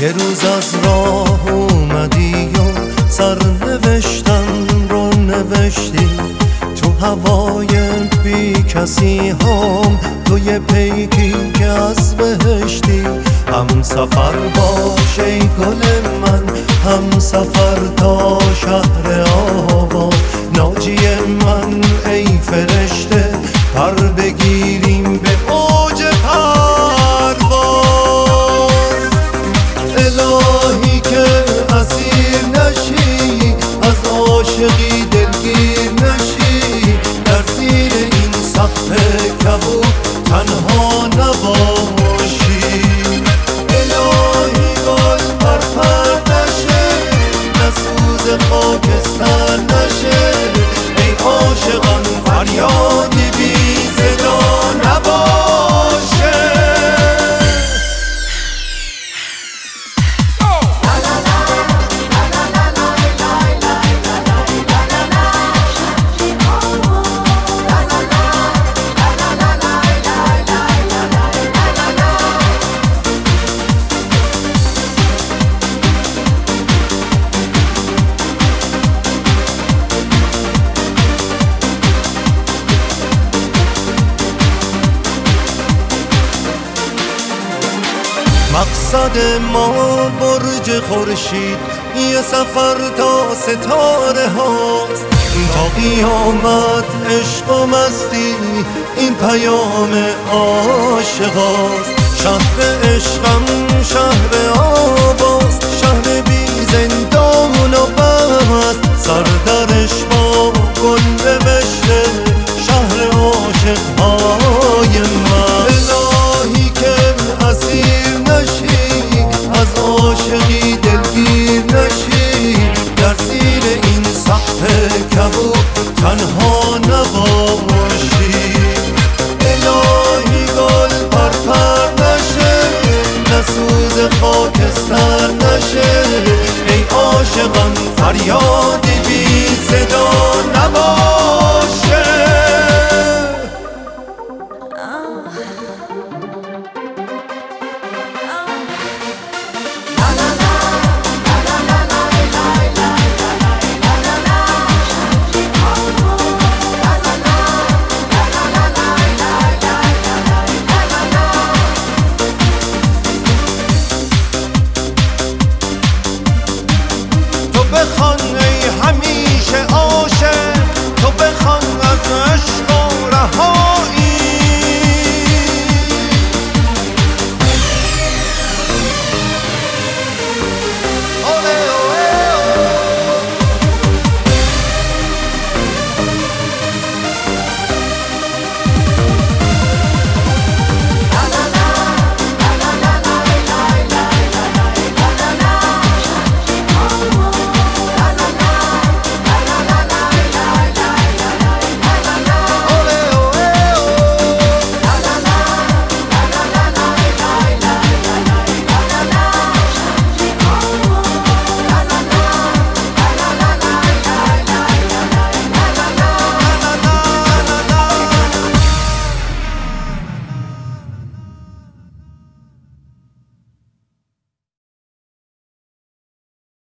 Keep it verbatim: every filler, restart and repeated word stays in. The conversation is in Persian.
یه روز از راه اومدی و سرنوشتم رو نوشتی تو هوای بی کسی هم، تو یه پیکی که از بهشتی. هم سفر باش ای گل من، هم سفر تا شهر آواز. ناجی من ای فرشته، پر بگیریم به اوج پرواز. الهی که اسیر نشی، از عاشقی دلگیر نشی، در زیر این سقف کبود تنها نباشی. الهی گل پر پر نشه، نسوز خاکستر نشه، ای عاشقان فریادی بی صدا نباشه. مقصد ما برج خورشید، یه سفر تا ستاره هاست. تا قیامت عشق و مستی، این پیام عاشقاست. شهر عشقم شهر آواز، شهر بی زندان و بست. سردرش با گل نوشته، شهر عاشقهای من. الهی که اسیر نشی، از عاشقی دلگیر نشی، در زیر این سقف کبود تنها نباشی. الهی گل پر پر نشه، نسوز خاکستر نشه، ای عاشقان فریاد